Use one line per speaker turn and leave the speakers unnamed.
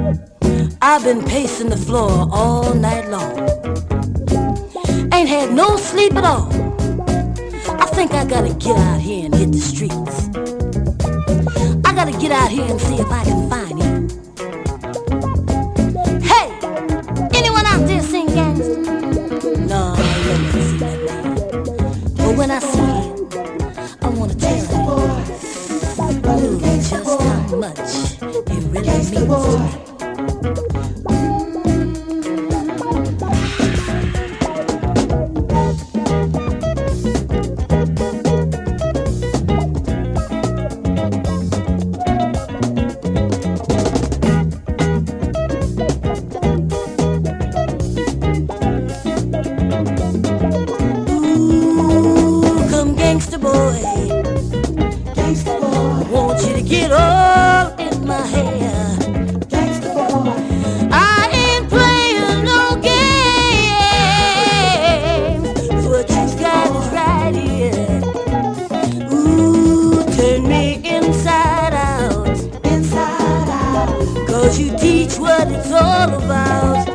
I've been pacing the floor all night long. Ain't had no sleep at all. I think I gotta get out here and hit the streets. I gotta get out here and see if I can find you. Hey, anyone out there sing gangster? No, I never see that man. But when I see him, I wanna tell him just how much it really means to me. Get all in my hair. Gangsta boy. I ain't playing no games. What you got is right here. Ooh, turn me inside out. Inside out. 'Cause you teach what it's all about.